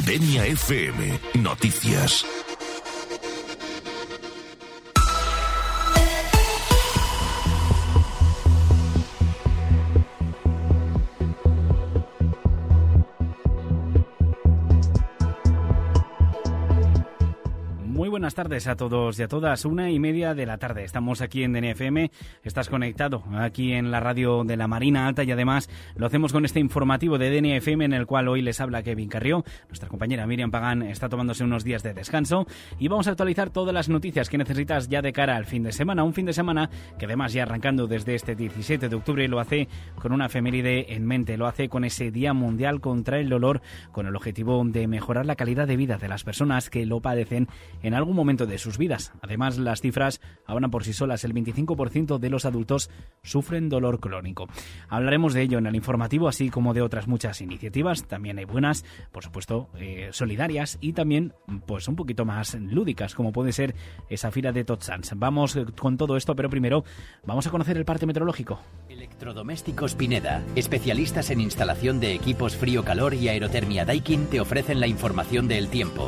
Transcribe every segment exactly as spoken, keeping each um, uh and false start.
Denia F M Noticias. Buenas tardes a todos y a todas, una y media de la tarde. Estamos aquí en D N F M, estás conectado aquí en la radio de la Marina Alta y además lo hacemos con este informativo de D N F M en el cual hoy les habla Kevin Carrió. Nuestra compañera Miriam Pagán está tomándose unos días de descanso y vamos a actualizar todas las noticias que necesitas ya de cara al fin de semana. Un fin de semana que además ya arrancando desde este diecisiete de octubre lo hace con una efeméride en mente, lo hace con ese Día Mundial contra el Dolor, con el objetivo de mejorar la calidad de vida de las personas que lo padecen en algún momento de sus vidas. Además, las cifras hablan por sí solas. El veinticinco por ciento de los adultos sufren dolor crónico. Hablaremos de ello en el informativo, así como de otras muchas iniciativas. También hay buenas, por supuesto, eh, solidarias y también pues un poquito más lúdicas, como puede ser esa fira de Tots Sants. Vamos con todo esto, pero primero vamos a conocer el parte meteorológico. Electrodomésticos Pineda, especialistas en instalación de equipos frío-calor y aerotermia Daikin, te ofrecen la información del tiempo.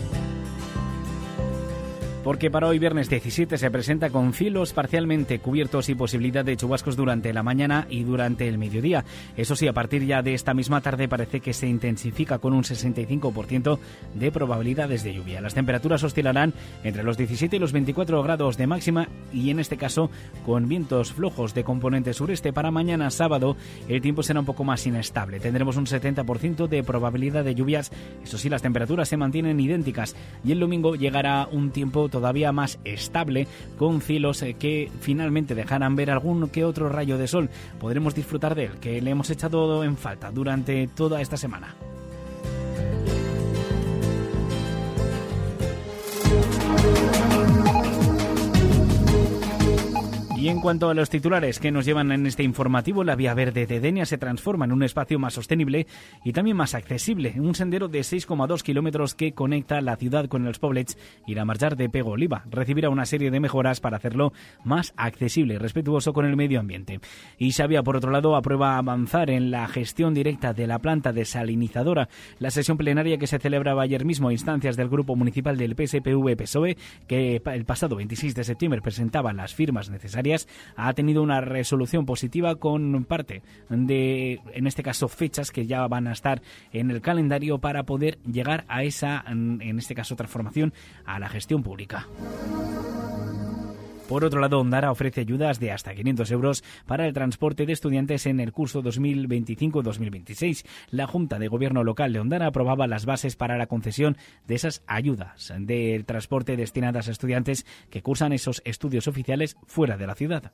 Porque para hoy viernes diecisiete se presenta con cielos parcialmente cubiertos y posibilidad de chubascos durante la mañana y durante el mediodía. Eso sí, a partir ya de esta misma tarde parece que se intensifica con un sesenta y cinco por ciento de probabilidades de lluvia. Las temperaturas oscilarán entre los diecisiete y los veinticuatro grados de máxima y en este caso con vientos flojos de componente sureste. Para mañana sábado el tiempo será un poco más inestable. Tendremos un setenta por ciento de probabilidad de lluvias. Eso sí, las temperaturas se mantienen idénticas y el domingo llegará un tiempo todavía más estable, con cielos que finalmente dejarán ver algún que otro rayo de sol. Podremos disfrutar de él, que le hemos echado en falta durante toda esta semana. Y en cuanto a los titulares que nos llevan en este informativo, la vía verde de Denia se transforma en un espacio más sostenible y también más accesible. Un sendero de seis coma dos kilómetros que conecta la ciudad con els Poblets y la Marjar de Pego Oliva. Recibirá una serie de mejoras para hacerlo más accesible y respetuoso con el medio ambiente. Y Xavia, por otro lado, aprueba avanzar en la gestión directa de la planta desalinizadora. La sesión plenaria que se celebraba ayer mismo a instancias del Grupo Municipal del P S P V P S O E, que el pasado veintiséis de septiembre presentaba las firmas necesarias, ha tenido una resolución positiva con parte de, en este caso, fechas que ya van a estar en el calendario para poder llegar a esa, en este caso, transformación a la gestión pública. Por otro lado, Ondara ofrece ayudas de hasta quinientos euros para el transporte de estudiantes en el curso dos mil veinticinco dos mil veintiséis. La Junta de Gobierno Local de Ondara aprobaba las bases para la concesión de esas ayudas de transporte destinadas a estudiantes que cursan esos estudios oficiales fuera de la ciudad.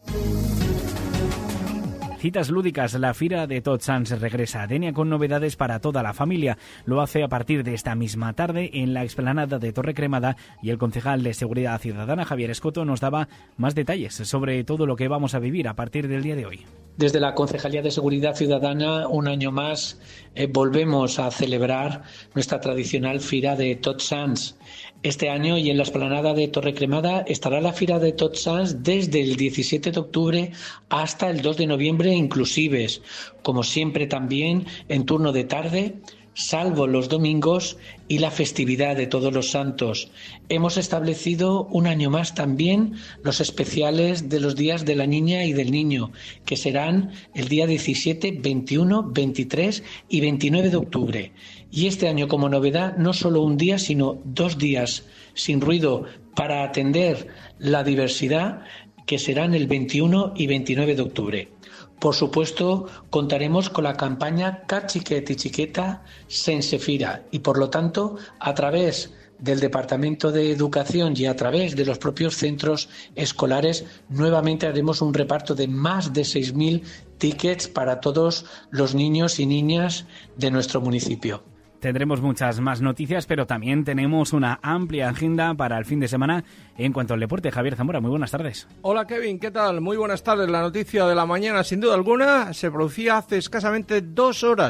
Citas lúdicas, la Fira de Tots Sants regresa a Denia con novedades para toda la familia. Lo hace a partir de esta misma tarde en la explanada de Torre Cremada y el concejal de Seguridad Ciudadana, Javier Escoto, nos daba más detalles sobre todo lo que vamos a vivir a partir del día de hoy. Desde la Concejalía de Seguridad Ciudadana, un año más, eh, volvemos a celebrar nuestra tradicional Fira de Tots Sants. Este año y en la explanada de Torre Cremada estará la Fira de Tots Sants desde el diecisiete de octubre hasta el dos de noviembre inclusives, como siempre también en turno de tarde, salvo los domingos y la festividad de Todos los Santos. Hemos establecido un año más también los especiales de los días de la niña y del niño, que serán el día diecisiete, veintiuno, veintitrés y veintinueve de octubre. Y este año, como novedad, no solo un día, sino dos días sin ruido para atender la diversidad, que serán el veintiuno y veintinueve de octubre. Por supuesto, contaremos con la campaña Cat Xiquet i Xiqueta sense fira y, por lo tanto, a través del Departamento de Educación y a través de los propios centros escolares, nuevamente haremos un reparto de más de seis mil tickets para todos los niños y niñas de nuestro municipio. Tendremos muchas más noticias, pero también tenemos una amplia agenda para el fin de semana en cuanto al deporte. Javier Zamora, muy buenas tardes. Hola Kevin, ¿qué tal? Muy buenas tardes. La noticia de la mañana, sin duda alguna, se producía hace escasamente dos horas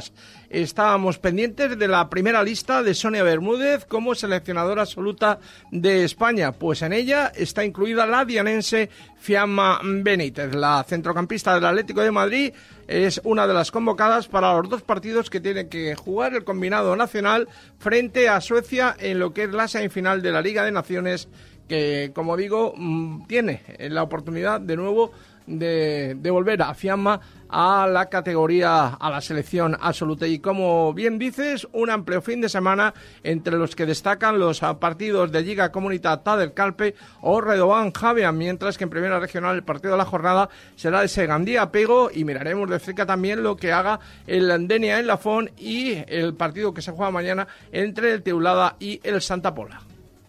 estábamos pendientes de la primera lista de Sonia Bermúdez como seleccionadora absoluta de España, pues en ella está incluida la dianense Fiamma Benítez. La centrocampista del Atlético de Madrid es una de las convocadas para los dos partidos que tiene que jugar el combinado nacional frente a Suecia en lo que es la semifinal de la Liga de Naciones, que, como digo, tiene la oportunidad de nuevo de, de volver a Fiamma a la categoría, a la selección absoluta. Y como bien dices, un amplio fin de semana entre los que destacan los partidos de Lliga Comunitat del Calpe o Redován Javier, mientras que en primera regional el partido de la jornada será el Segandía Pego, y miraremos de cerca también lo que haga el Denia en Lafón y el partido que se juega mañana entre el Teulada y el Santa Pola.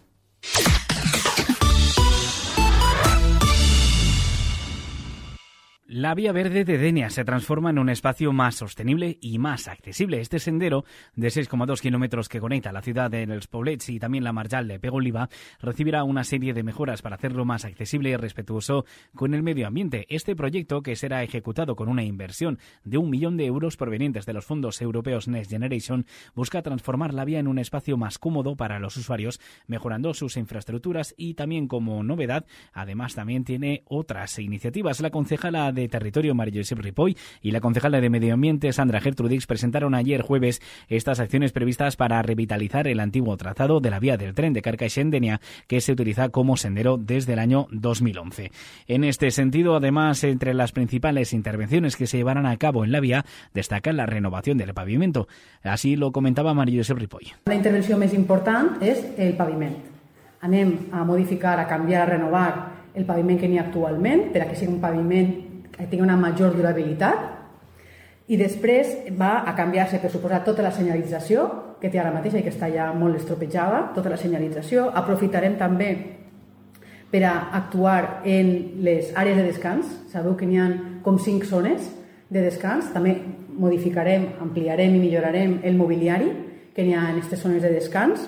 La Vía Verde de Denia se transforma en un espacio más sostenible y más accesible. Este sendero de seis coma dos kilómetros que conecta la ciudad de Els Poblets y también la Marjal de Pego-Oliva recibirá una serie de mejoras para hacerlo más accesible y respetuoso con el medio ambiente. Este proyecto, que será ejecutado con una inversión de un millón de euros provenientes de los fondos europeos Next Generation, busca transformar la vía en un espacio más cómodo para los usuarios, mejorando sus infraestructuras y también, como novedad, además también tiene otras iniciativas. La concejala de Territorio, María Josep Ripoll, y la concejala de Medio Ambiente, Sandra Gertrudix, presentaron ayer jueves estas acciones previstas para revitalizar el antiguo trazado de la vía del tren de Carcaix-Denia, que se utiliza como sendero desde el año dos mil once. En este sentido, además, entre las principales intervenciones que se llevarán a cabo en la vía, destaca la renovación del pavimento. Así lo comentaba María Josep Ripoll. La intervenció més important és el paviment. Anem a modificar, a canviar, a renovar el paviment que n'hi ha actualment, per a que sigui un paviment que tingui una major durabilitat, i després va a canviar-se, per suposar, tota la senyalització que té ara mateix i que està ja molt estropejada, tota la senyalització. Aprofitarem també per a actuar en les àrees de descans. Sabeu que n'hi ha com cinc zones de descans. També modificarem, ampliarem i millorarem el mobiliari que n'hi ha en aquestes zones de descans,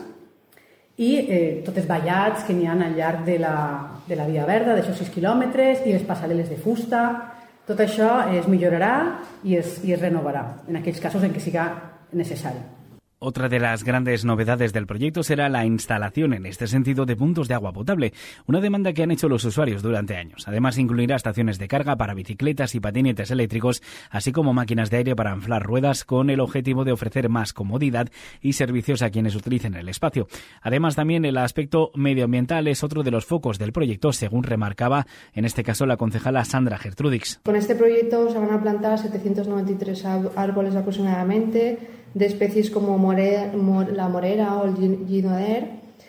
i eh, tots els vallats que n'hi ha al llarg de la, de la via verda, d'aixòs sis quilòmetres, i les passarel·les de fusta. Tot això es millorarà i es, i es renovarà en aquells casos en què siga necessari. Otra de las grandes novedades del proyecto será la instalación en este sentido de puntos de agua potable, una demanda que han hecho los usuarios durante años. Además, incluirá estaciones de carga para bicicletas y patinetes eléctricos, así como máquinas de aire para inflar ruedas, con el objetivo de ofrecer más comodidad y servicios a quienes utilicen el espacio. Además, también el aspecto medioambiental es otro de los focos del proyecto, según remarcaba en este caso la concejala Sandra Gertrudix. Con este proyecto se van a plantar setecientos noventa y tres árboles aproximadamente, de especies como more, more, la morera o el ginoder,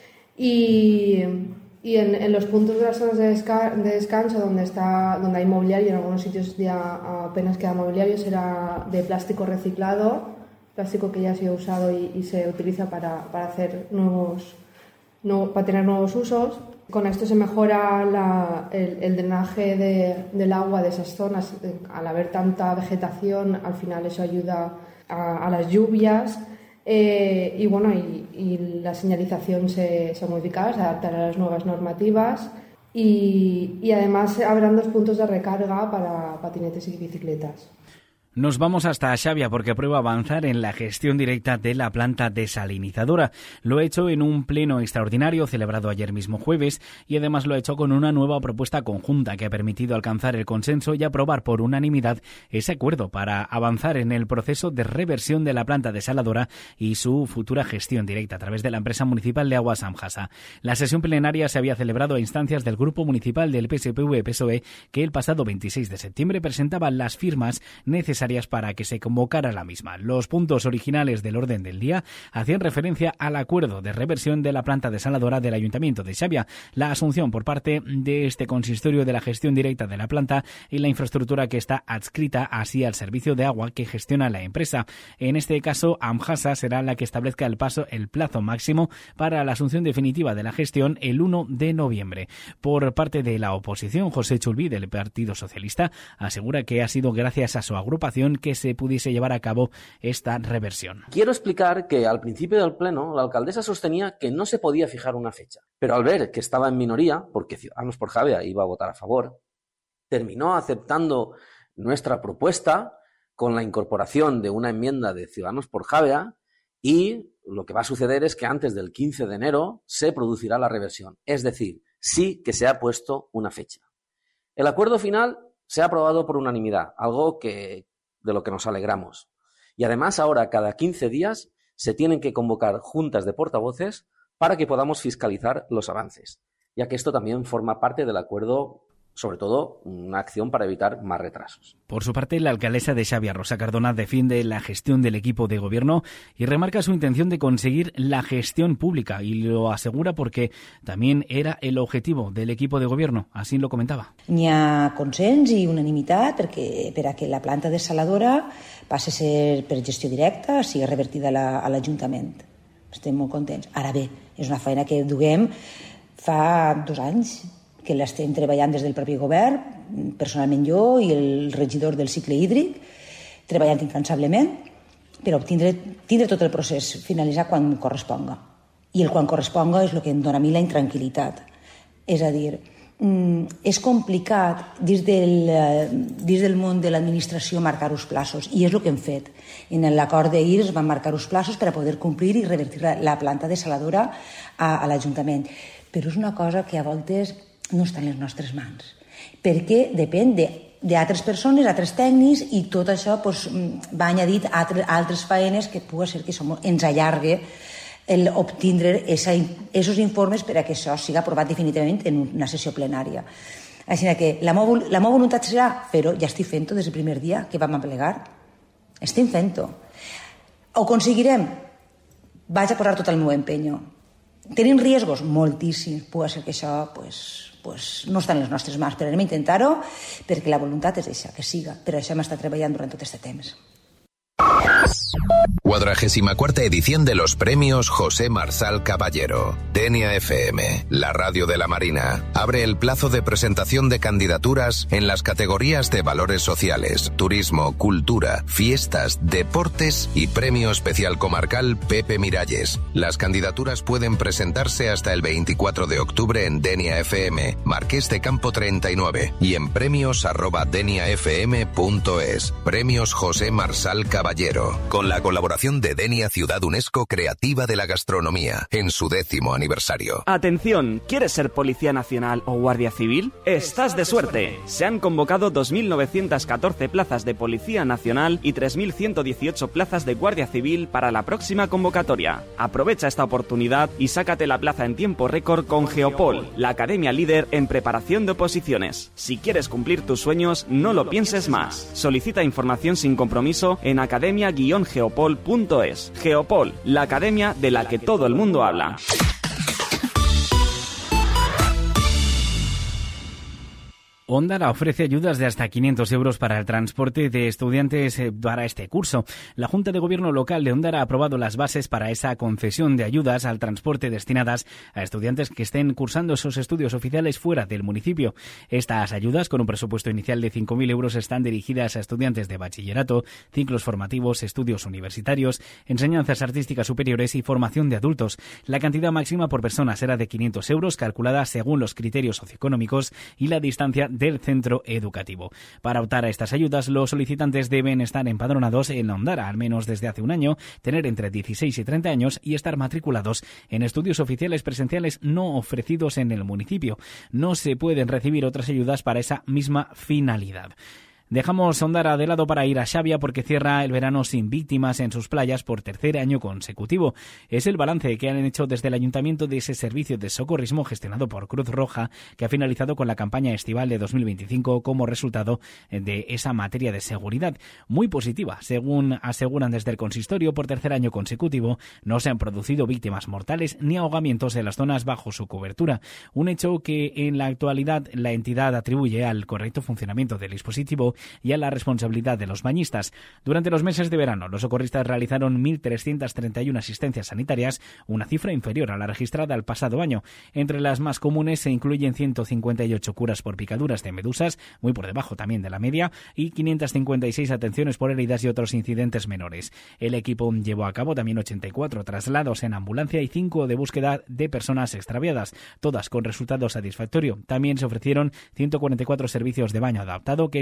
y, y en, en los puntos de las zonas de, desca, de descanso donde, está, donde hay mobiliario, en algunos sitios ya apenas queda mobiliario, será de plástico reciclado, plástico que ya ha sido usado y, y se utiliza para, para hacer nuevos, no, para tener nuevos usos. Con esto se mejora la, el, el drenaje de, del agua de esas zonas. Al haber tanta vegetación, al final eso ayuda a, a las lluvias, eh, y bueno, y, y la señalización se, se modificará, se adaptará a las nuevas normativas, y, y además habrán dos puntos de recarga para patinetes y bicicletas. Nos vamos hasta Xavia porque aprueba avanzar en la gestión directa de la planta desalinizadora. Lo ha hecho en un pleno extraordinario celebrado ayer mismo jueves, y además lo ha hecho con una nueva propuesta conjunta que ha permitido alcanzar el consenso y aprobar por unanimidad ese acuerdo para avanzar en el proceso de reversión de la planta desaladora y su futura gestión directa a través de la empresa municipal de aguas Amjasa. La sesión plenaria se había celebrado a instancias del grupo municipal del P S P V P S O E, que el pasado veintiséis de septiembre presentaba las firmas necesarias para que se convocara la misma. Los puntos originales del orden del día hacían referencia al acuerdo de reversión de la planta desaladora del Ayuntamiento de Xavia, la asunción por parte de este consistorio de la gestión directa de la planta y la infraestructura que está adscrita así al servicio de agua que gestiona la empresa. En este caso, Amjasa será la que establezca el paso, el plazo máximo para la asunción definitiva de la gestión el uno de noviembre. Por parte de la oposición, José Chulví, del Partido Socialista, asegura que ha sido gracias a su agrupación que se pudiese llevar a cabo esta reversión. Quiero explicar que al principio del pleno la alcaldesa sostenía que no se podía fijar una fecha, pero al ver que estaba en minoría, porque Ciudadanos por Xavia iba a votar a favor, terminó aceptando nuestra propuesta con la incorporación de una enmienda de Ciudadanos por Javea, y lo que va a suceder es que antes del quince de enero se producirá la reversión. Es decir, sí que se ha puesto una fecha. El acuerdo final se ha aprobado por unanimidad, algo que, de lo que nos alegramos. Y además ahora, cada quince días, se tienen que convocar juntas de portavoces para que podamos fiscalizar los avances, ya que esto también forma parte del acuerdo, sobre todo una acción para evitar más retrasos. Por su parte, la alcaldesa de Xavia, Rosa Cardona, defiende la gestión del equipo de gobierno y remarca su intención de conseguir la gestión pública, y lo asegura porque también era el objetivo del equipo de gobierno. Así lo comentaba. N'hi ha consens i unanimitat perquè, per a que la planta desaladora passi a ser per gestió directa, sigui revertida a l'Ajuntament. Estem molt contents. Ara bé, és una feina que duguem fa dos anys, que l'estem treballant des del propi govern, personalment jo i el regidor del cicle hídric, treballant incansablement per obtindre tindre tot el procés, finalitzar quan corresponga. I el quan corresponga és el que em dona a mi la intranquil·litat. És a dir, és complicat dins del, dins del món de l'administració marcar uns plaços, i és el que hem fet. En l'acord d'ahir es van marcar uns plaços per a poder complir i revertir la planta desaladora a, a l'Ajuntament. Però és una cosa que a voltes no està en les nostres mans, perquè depèn d'altres persones, altres tècnics, i tot això pues, va añadit a altres faenes que pugui ser que som, ens allargue el obtindre aquests informes per a que això sigui aprovat definitivament en una sessió plenària. Així que la meva, la meva voluntat serà fer-ho, ja estic fent-ho des del primer dia que vam aplegar. Estem fent-ho. Ho aconseguirem? Vaig a posar tot el meu empenyo. Tenim riesgos? Moltíssims. Pugui ser que això pues, pues, no està en les nostres mans, però anem a intentar-ho perquè la voluntat és això, que siga. Per això hem estat treballant durant tot aquest temps. Cuadragésima cuarta edición de los premios José Marsal Caballero. Denia F M, la radio de la Marina, abre el plazo de presentación de candidaturas en las categorías de valores sociales, turismo, cultura, fiestas, deportes y premio especial comarcal Pepe Miralles. Las candidaturas pueden presentarse hasta el veinticuatro de octubre en Denia F M, Marqués de Campo treinta y nueve, y en premios arroba denia f m punto es. Premios José Marsal Caballero, con la colaboración de Denia Ciudad UNESCO Creativa de la Gastronomía, en su décimo aniversario. Atención, ¿quieres ser Policía Nacional o Guardia Civil? ¡Estás de suerte! Se han convocado dos mil novecientas catorce plazas de Policía Nacional y tres mil ciento dieciocho plazas de Guardia Civil para la próxima convocatoria. Aprovecha esta oportunidad y sácate la plaza en tiempo récord con Geopol, la academia líder en preparación de oposiciones. Si quieres cumplir tus sueños, no lo pienses más. Solicita información sin compromiso en academia guion geopol punto es. Geopol, la academia de la que todo el mundo habla. Ondara ofrece ayudas de hasta quinientos euros para el transporte de estudiantes para este curso. La Junta de Gobierno local de Ondara ha aprobado las bases para esa concesión de ayudas al transporte destinadas a estudiantes que estén cursando esos estudios oficiales fuera del municipio. Estas ayudas, con un presupuesto inicial de cinco mil euros, están dirigidas a estudiantes de bachillerato, ciclos formativos, estudios universitarios, enseñanzas artísticas superiores y formación de adultos. La cantidad máxima por persona será de quinientos euros, calculada según los criterios socioeconómicos y la distancia del centro educativo. Para optar a estas ayudas, los solicitantes deben estar empadronados en Ondara, al menos desde hace un año, tener entre dieciséis y treinta años y estar matriculados en estudios oficiales presenciales no ofrecidos en el municipio. No se pueden recibir otras ayudas para esa misma finalidad. Dejamos Ondara de lado para ir a Xavia porque cierra el verano sin víctimas en sus playas por tercer año consecutivo. Es el balance que han hecho desde el ayuntamiento de ese servicio de socorrismo gestionado por Cruz Roja, que ha finalizado con la campaña estival de dos mil veinticinco como resultado de esa materia de seguridad. Muy positiva, según aseguran desde el consistorio. Por tercer año consecutivo no se han producido víctimas mortales ni ahogamientos en las zonas bajo su cobertura, un hecho que en la actualidad la entidad atribuye al correcto funcionamiento del dispositivo y a la responsabilidad de los bañistas. Durante los meses de verano, los socorristas realizaron mil trescientas treinta y una asistencias sanitarias, una cifra inferior a la registrada el pasado año. Entre las más comunes se incluyen ciento cincuenta y ocho curas por picaduras de medusas, muy por debajo también de la media, y quinientas cincuenta y seis atenciones por heridas y otros incidentes menores. El equipo llevó a cabo también ochenta y cuatro traslados en ambulancia y cinco de búsqueda de personas extraviadas, todas con resultado satisfactorio. También se ofrecieron ciento cuarenta y cuatro servicios de baño adaptado que se facilitaron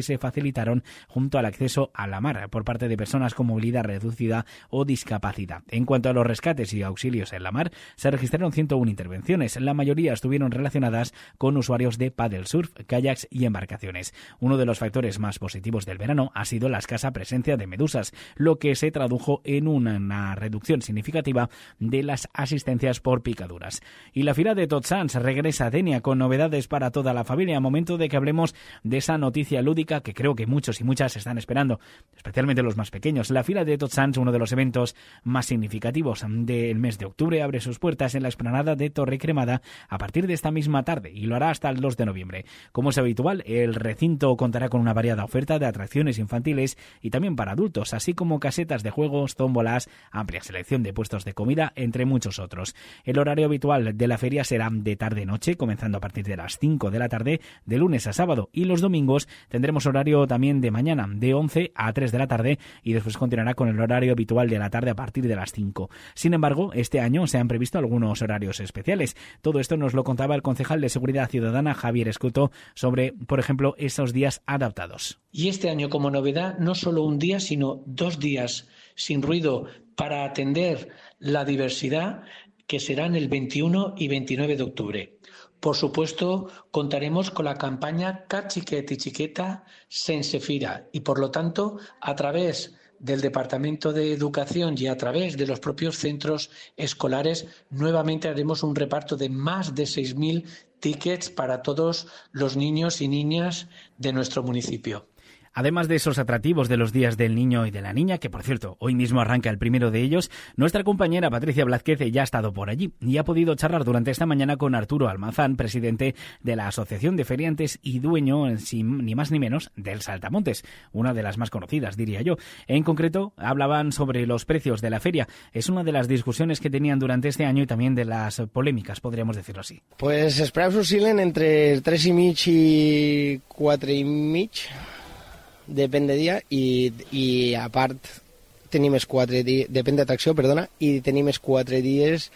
facilitaron junto al acceso a la mar por parte de personas con movilidad reducida o discapacidad. En cuanto a los rescates y auxilios en la mar, se registraron ciento uno intervenciones. La mayoría estuvieron relacionadas con usuarios de paddle surf, kayaks y embarcaciones. Uno de los factores más positivos del verano ha sido la escasa presencia de medusas, lo que se tradujo en una reducción significativa de las asistencias por picaduras. Y la fira de Tots Sants regresa a Denia con novedades para toda la familia. Momento de que hablemos de esa noticia lúdica que creo que muchos y muchas están esperando, especialmente los más pequeños. La fira de Tots Sants, uno de los eventos más significativos del mes de octubre, abre sus puertas en la explanada de Torre Cremada a partir de esta misma tarde y lo hará hasta el dos de noviembre. Como es habitual, el recinto contará con una variada oferta de atracciones infantiles y también para adultos, así como casetas de juegos, tómbolas, amplia selección de puestos de comida, entre muchos otros. El horario habitual de la feria será de tarde-noche, comenzando a partir de las cinco de la tarde, de lunes a sábado, y los domingos tendremos horario también de mañana, de once a tres de la tarde, y después continuará con el horario habitual de la tarde a partir de las cinco. Sin embargo, este año se han previsto algunos horarios especiales. Todo esto nos lo contaba el concejal de Seguridad Ciudadana, Javier Escuto, sobre, por ejemplo, esos días adaptados. Y este año, como novedad, no solo un día, sino dos días sin ruido para atender la diversidad, que serán el veintiuno y veintinueve de octubre. Por supuesto, contaremos con la campaña Cat Xiquet i Xiqueta sense fira y, por lo tanto, a través del Departamento de Educación y a través de los propios centros escolares, nuevamente haremos un reparto de más de seis mil tickets para todos los niños y niñas de nuestro municipio. Además de esos atractivos de los días del niño y de la niña, que por cierto, hoy mismo arranca el primero de ellos, nuestra compañera Patricia Blázquez ya ha estado por allí y ha podido charlar durante esta mañana con Arturo Almazán, presidente de la Asociación de Feriantes y dueño, sin, ni más ni menos, del Saltamontes, una de las más conocidas, diría yo. En concreto, hablaban sobre los precios de la feria. Es una de las discusiones que tenían durante este año y también de las polémicas, podríamos decirlo así. Pues els preus oscil·len entre tres i mig i quatre i mig, depèn de dia, i, i a part tenim els quatre dies, depèn d'atracció, perdona, i tenim els quatre dies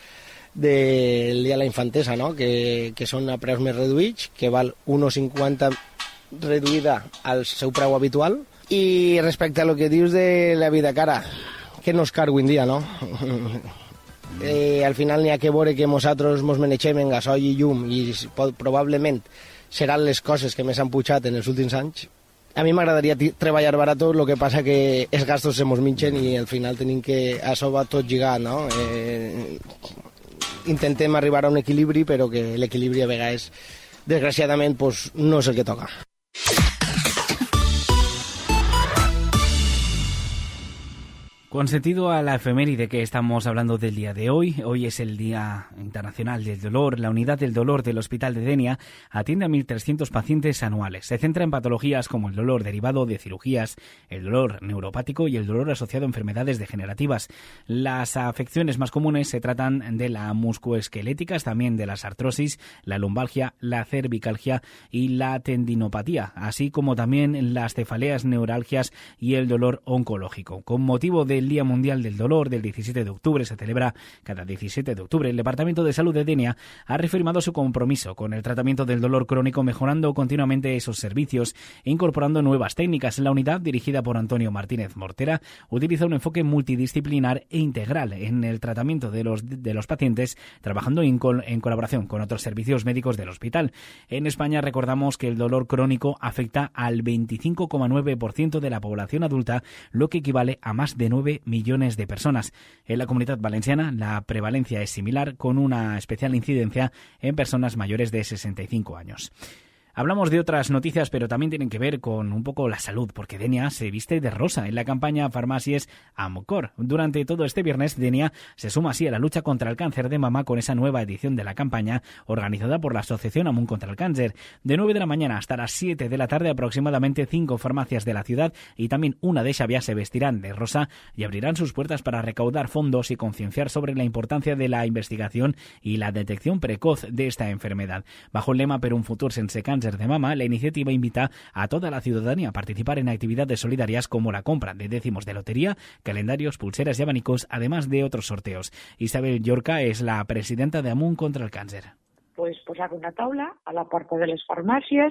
del dia de la infantesa, no? que, que són a preus més reduïts, que val un euro cinquanta reduïda al seu preu habitual. I respecte a lo que dius de la vida cara, que no és car avui en dia, no? eh, al final n'hi ha que veure que nosaltres mos manegem en gasoil i llum i pot, probablement seran les coses que més han pujat en els últims anys. A mi m'agradaria treballar barat, el que passa que els gastos se mos minxen i al final tenim que a sobre tot lligar, no? Eh, intentem arribar a un equilibri, però que l'equilibri a vegades, desgraciadament, pues, no és el que toca. Con sentido a la efeméride que estamos hablando del día de hoy, hoy es el Día Internacional del Dolor. La Unidad del Dolor del Hospital de Denia atiende a mil trescientos pacientes anuales. Se centra en patologías como el dolor derivado de cirugías, el dolor neuropático y el dolor asociado a enfermedades degenerativas. Las afecciones más comunes se tratan de la musculoesqueléticas, también de las artrosis, la lumbalgia, la cervicalgia y la tendinopatía, así como también las cefaleas, neuralgias y el dolor oncológico. Con motivo de el Día Mundial del Dolor del diecisiete de octubre, se celebra cada diecisiete de octubre, el Departamento de Salud de Denia ha reafirmado su compromiso con el tratamiento del dolor crónico, mejorando continuamente esos servicios e incorporando nuevas técnicas. La unidad, dirigida por Antonio Martínez Mortera, utiliza un enfoque multidisciplinar e integral en el tratamiento de los, de los pacientes, trabajando en, col, en colaboración con otros servicios médicos del hospital. En España recordamos que el dolor crónico afecta al veinticinco coma nueve por ciento de la población adulta, lo que equivale a más de nueve millones de personas. En la Comunidad Valenciana la prevalencia es similar, con una especial incidencia en personas mayores de sesenta y cinco años. Hablamos de otras noticias, pero también tienen que ver con un poco la salud, porque Denia se viste de rosa en la campaña Farmacies Amcor. Durante todo este viernes, Denia se suma así a la lucha contra el cáncer de mama con esa nueva edición de la campaña organizada por la Asociación Amunt contra el Cáncer. De nueve de la mañana hasta las siete de la tarde, aproximadamente cinco farmacias de la ciudad y también una de Xavier se vestirán de rosa y abrirán sus puertas para recaudar fondos y concienciar sobre la importancia de la investigación y la detección precoz de esta enfermedad. Bajo el lema Per un futur sense cáncer de mama, la iniciativa invita a toda la ciudadanía a participar en actividades solidarias como la compra de décimos de lotería, calendarios, pulseras y abanicos, además de otros sorteos. Isabel Llorca es la presidenta de Amunt contra el Cáncer. Pues posar una taula a la porta de les farmàcies,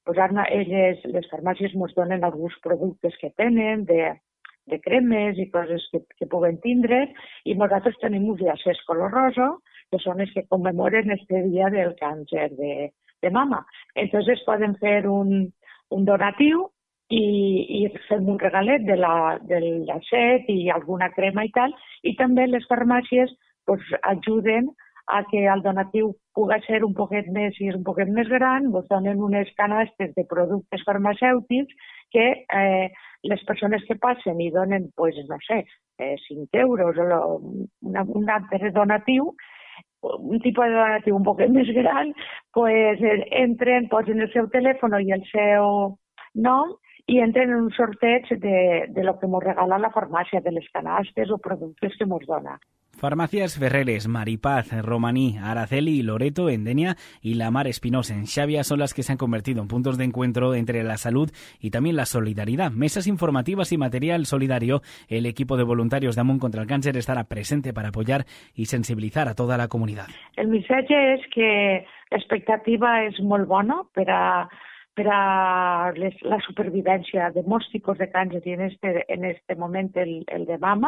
pues ara elles, les farmàcies ens donen alguns productes que tenen, de, de cremes i coses que, que puguen tindre, i nosaltres tenim uns llacers color rosa, que són els que commemoren este dia del càncer de, de mama. Entonces poden fer un, un donatiu i, i fem un regalet de la, del llacet i alguna crema i tal, i també les farmàcies pues, ajuden a que el donatiu pugui ser un poquet més, si és un poquet més gran, ens donen unes canastes de productes farmacèutics que eh, les persones que passen i donen, pues, no sé, eh, cinc euros o una, un altre donatiu, un tipus de donatiu un poquet més gran, pues, entren, posen el seu telèfon i el seu nom i entren en un sorteig de, de lo que ens regala la farmàcia, de les canastes o productes que ens dona. Farmacias Ferreres, Maripaz, Romaní, Araceli, Loreto, Endenia y La Mar Espinosa en Xavia son las que se han convertido en puntos de encuentro entre la salud y también la solidaridad. Mesas informativas y material solidario. El equipo de voluntarios de Amunt contra el Càncer estará presente para apoyar y sensibilizar a toda la comunidad. El missatge és que l'expectativa és molt bona per a per a les, la supervivència de molts tipus de càncer i en este, en este moment el, el de mama,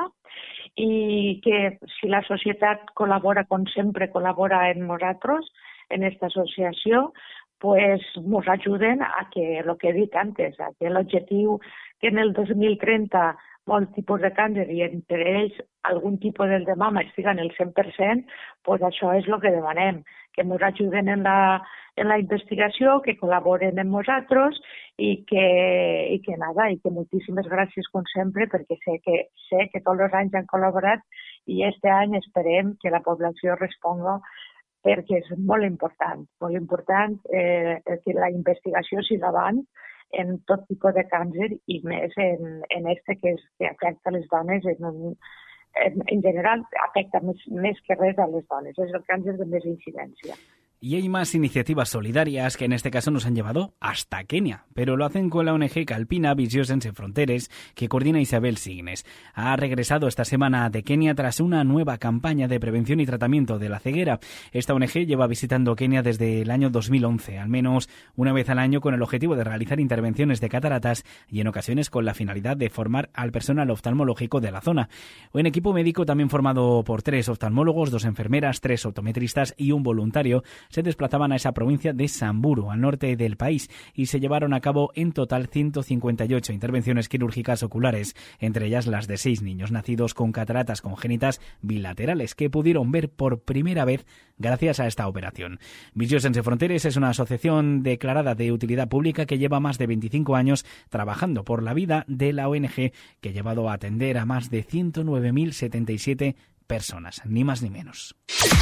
i que si la societat col·labora, com sempre col·labora en nosaltres, en esta associació, pues nos ajuden a que, lo que he dit antes, a que l'objectiu que en el dos mil trenta molt tipus de càncer i entre ells algun tipus del de mama estiguen el cent per cent, pues això és el que demanem, que ens ajuden en la, en la investigació, que col·laboren amb nosaltres i que, i que nada, i que moltíssimes gràcies com sempre, perquè sé que, sé que tots els anys han col·laborat i este any esperem que la població responga, perquè és molt important, molt important eh, que la investigació siga avant en tot tipus de càncer i més en, en este que, és, que afecta les dones, en, un, en, en general afecta més, més que res a les dones, és el càncer de més incidència. Y hay más iniciativas solidarias que en este caso nos han llevado hasta Kenia, pero lo hacen con la O N G Calpina Visió Sense Fronteres, que coordina Isabel Signes. Ha regresado esta semana de Kenia tras una nueva campaña de prevención y tratamiento de la ceguera. Esta O N G lleva visitando Kenia desde el año dos mil once, al menos una vez al año, con el objetivo de realizar intervenciones de cataratas y en ocasiones con la finalidad de formar al personal oftalmológico de la zona. Un equipo médico también formado por tres oftalmólogos, dos enfermeras, tres optometristas y un voluntario se desplazaban a esa provincia de Samburu, al norte del país, y se llevaron a cabo en total ciento cincuenta y ocho intervenciones quirúrgicas oculares, entre ellas las de seis niños nacidos con cataratas congénitas bilaterales que pudieron ver por primera vez gracias a esta operación. Visió Sense Fronteres es una asociación declarada de utilidad pública que lleva más de veinticinco años trabajando por la vida de la O N G, que ha llevado a atender a más de ciento nueve mil setenta y siete personas, ni más ni menos.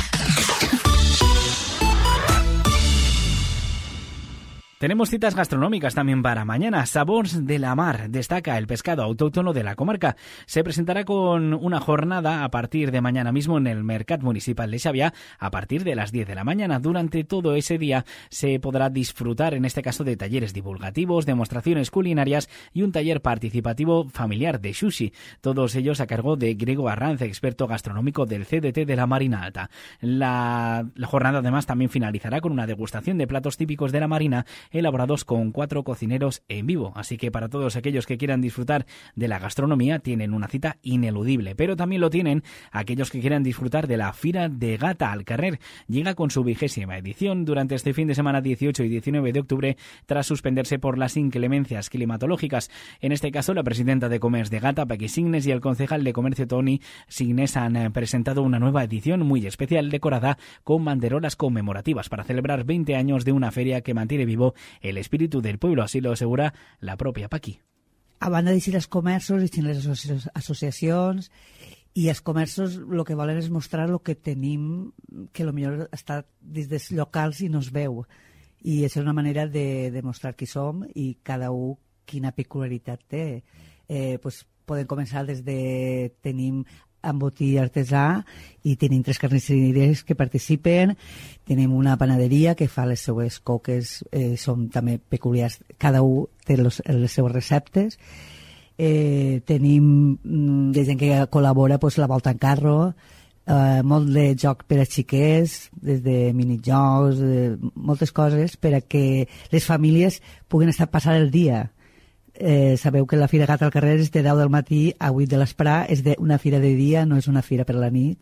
Tenemos citas gastronómicas también para mañana. Sabors de la Mar destaca el pescado autóctono de la comarca. Se presentará con una jornada a partir de mañana mismo en el Mercat Municipal de Xavia a partir de las diez de la mañana. Durante todo ese día se podrá disfrutar, en este caso, de talleres divulgativos, demostraciones culinarias y un taller participativo familiar de sushi. Todos ellos a cargo de Grego Arranz, experto gastronómico del C D T de la Marina Alta. La, la jornada además también finalizará con una degustación de platos típicos de la Marina elaborados con cuatro cocineros en vivo. Así que para todos aquellos que quieran disfrutar de la gastronomía tienen una cita ineludible, pero también lo tienen aquellos que quieran disfrutar de la Fira de Gata al Carrer. Llega con su vigésima edición durante este fin de semana dieciocho y diecinueve de octubre tras suspenderse por las inclemencias climatológicas. En este caso, la presidenta de Comerç de Gata, Paqui Signes, y el concejal de Comercio, Toni Signes, han presentado una nueva edición muy especial decorada con banderolas conmemorativas para celebrar veinte años de una feria que mantiene vivo el espíritu del pueblo, así lo asegura la propia Paqui. A banda de si els comerços i les associacions, i els comerços el que volen és mostrar el que tenim, que potser està des dels locals i no es veu. I és una manera de demostrar qui som i cada un quina peculiaritat té. Eh, pues, poden començar des de... Tenim embotí artesà i tenim tres carnisseries que participen, tenim una panaderia que fa les seues coques, eh, són també peculiars, cada un té los, les seues receptes, eh, tenim de gent que col·labora pues, la volta en carro, eh, molt de joc per a xiquets, des de minijocs, de moltes coses per a que les famílies puguin estar passar el dia. Eh, sabeu que la Fira Gat al carrer és de deu del matí a vuit de l'esprà, és de una fira de dia, no és una fira per la nit.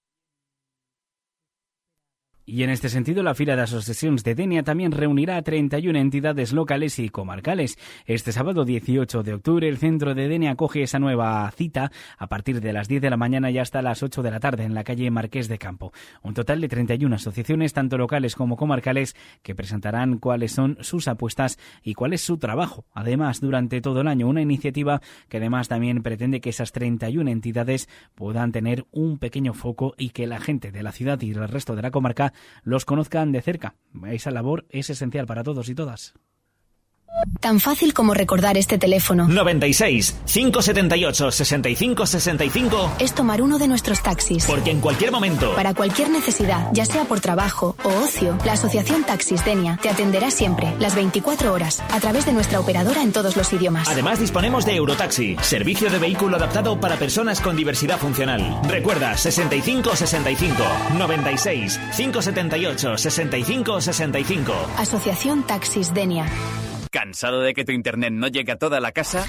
Y en este sentido, la Fira de Asociaciones de Denia también reunirá a treinta y una entidades locales y comarcales. Este sábado dieciocho de octubre, el centro de Denia acoge esa nueva cita a partir de las diez de la mañana y hasta las ocho de la tarde en la calle Marqués de Campo. Un total de treinta y una asociaciones, tanto locales como comarcales, que presentarán cuáles son sus apuestas y cuál es su trabajo. Además, durante todo el año, una iniciativa que además también pretende que esas treinta y una entidades puedan tener un pequeño foco y que la gente de la ciudad y del resto de la comarca los conozcan de cerca. Esa labor es esencial para todos y todas. Tan fácil como recordar este teléfono. noventa y seis, cinco setenta y ocho, sesenta y cinco sesenta y cinco. Es tomar uno de nuestros taxis. Porque en cualquier momento, para cualquier necesidad, ya sea por trabajo o ocio, la Asociación Taxis Denia te atenderá siempre, las veinticuatro horas, a través de nuestra operadora en todos los idiomas. Además, disponemos de Eurotaxi, servicio de vehículo adaptado para personas con diversidad funcional. Recuerda, sesenta y cinco sesenta y cinco, noventa y seis, cinco setenta y ocho, sesenta y cinco sesenta y cinco. Asociación Taxis Denia. ¿Cansado de que tu internet no llegue a toda la casa?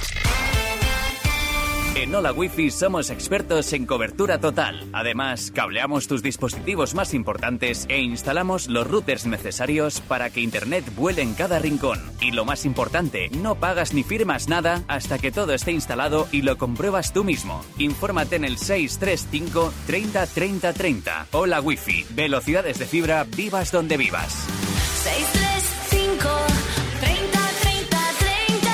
En Hola Wi-Fi somos expertos en cobertura total. Además, cableamos tus dispositivos más importantes e instalamos los routers necesarios para que internet vuele en cada rincón. Y lo más importante, no pagas ni firmas nada hasta que todo esté instalado y lo compruebas tú mismo. Infórmate en el seis tres cinco, treinta, treinta, treinta. Hola Wi-Fi. Velocidades de fibra, vivas donde vivas. seis tres cinco, treinta, treinta, treinta.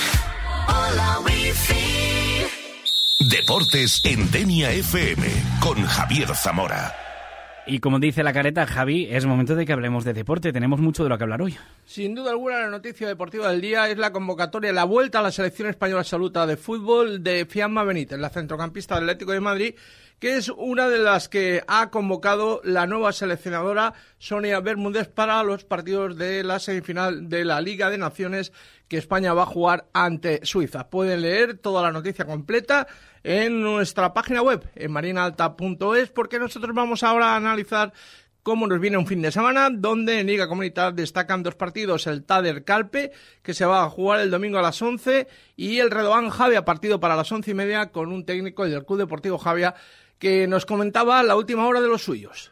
Hola Wi-Fi. Deportes en Denia F M con Javier Zamora. Y como dice la careta, Javi, es momento de que hablemos de deporte. Tenemos mucho de lo que hablar hoy. Sin duda alguna, la noticia deportiva del día es la convocatoria, la vuelta a la selección española absoluta de fútbol de Fiamma Benítez, la centrocampista del Atlético de Madrid, que es una de las que ha convocado la nueva seleccionadora Sonia Bermúdez para los partidos de la semifinal de la Liga de Naciones que España va a jugar ante Suiza. Pueden leer toda la noticia completa en nuestra página web, en marinaalta punto es, porque nosotros vamos ahora a analizar cómo nos viene un fin de semana, donde en Liga Comunitaria destacan dos partidos, el Tader Calpe, que se va a jugar el domingo a las once, y el Redován Javia, partido para las once y media, con un técnico del Club Deportivo Javia, que nos comentaba la última hora de los suyos.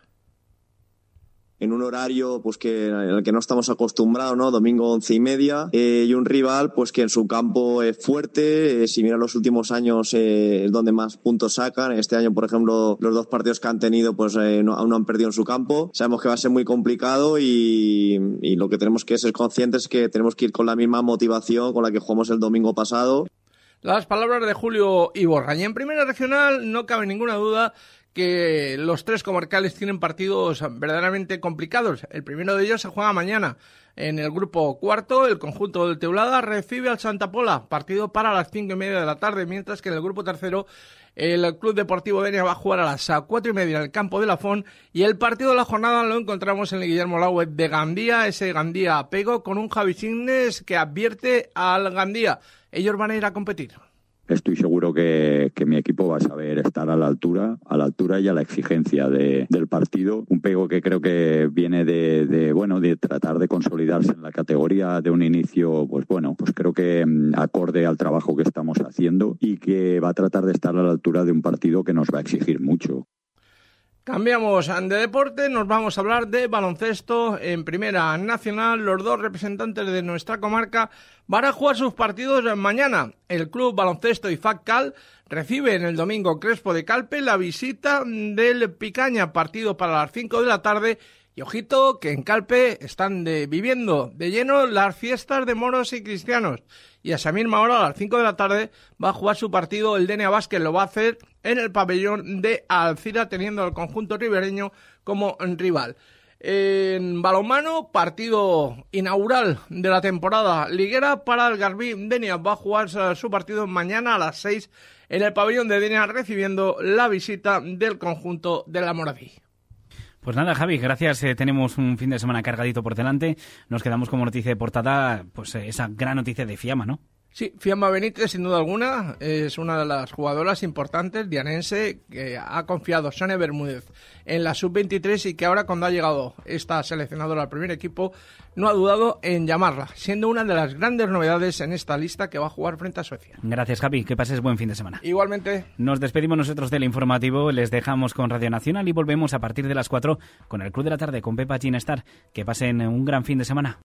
En un horario pues que en el que no estamos acostumbrados, ¿no? Domingo once y media, eh, y un rival pues que en su campo es fuerte. Eh, si miran los últimos años eh, es donde más puntos sacan. Este año, por ejemplo, los dos partidos que han tenido pues eh, no, aún no han perdido en su campo. Sabemos que va a ser muy complicado y, y lo que tenemos que ser conscientes es que tenemos que ir con la misma motivación con la que jugamos el domingo pasado. Las palabras de Julio Iborra. Y en Primera Regional no cabe ninguna duda que los tres comarcales tienen partidos verdaderamente complicados. El primero de ellos se juega mañana. En el grupo cuarto, el conjunto del Teulada recibe al Santa Pola, partido para las cinco y media de la tarde, mientras que en el grupo tercero el Club Deportivo Denia va a jugar a las cuatro y media en el campo de Lafón, y el partido de la jornada lo encontramos en el Guillermo Laúez de Gandía, ese Gandía Pego, con un Javi Signes que advierte al Gandía. Ellos van a ir a competir. Estoy seguro que, que mi equipo va a saber estar a la altura, a la altura y a la exigencia de, del partido. Un Pego que creo que viene de, de, bueno, de tratar de consolidarse en la categoría de un inicio, pues bueno, pues creo que mm, acorde al trabajo que estamos haciendo y que va a tratar de estar a la altura de un partido que nos va a exigir mucho. Cambiamos de deporte, nos vamos a hablar de baloncesto en Primera Nacional. Los dos representantes de nuestra comarca van a jugar sus partidos mañana. El Club Baloncesto I F A C Cal recibe en el domingo Crespo de Calpe la visita del Picaña, partido para las cinco de la tarde. Y ojito que en Calpe están de, viviendo de lleno las fiestas de moros y cristianos. Y a esa misma hora, a las cinco de la tarde, va a jugar su partido el Denia Basket. Lo va a hacer en el pabellón de Alcira, teniendo al conjunto ribereño como rival. En balonmano, partido inaugural de la temporada liguera para el Garbí. Denia va a jugar su partido mañana a las seis en el pabellón de Denia, recibiendo la visita del conjunto de la Moradí. Pues nada, Javi, gracias. Eh, tenemos un fin de semana cargadito por delante. Nos quedamos como noticia de portada, pues eh, esa gran noticia de Fiamma, ¿no? Sí, Fiamma Benítez, sin duda alguna, es una de las jugadoras importantes, dianense, que ha confiado Sonia Bermúdez en la sub veintitrés y que ahora, cuando ha llegado esta seleccionadora al primer equipo, no ha dudado en llamarla, siendo una de las grandes novedades en esta lista que va a jugar frente a Suecia. Gracias, Javi, que pases buen fin de semana. Igualmente. Nos despedimos nosotros del informativo, les dejamos con Radio Nacional y volvemos a partir de las cuatro con el Club de la Tarde, con Pepa Ginestar. Que pasen un gran fin de semana.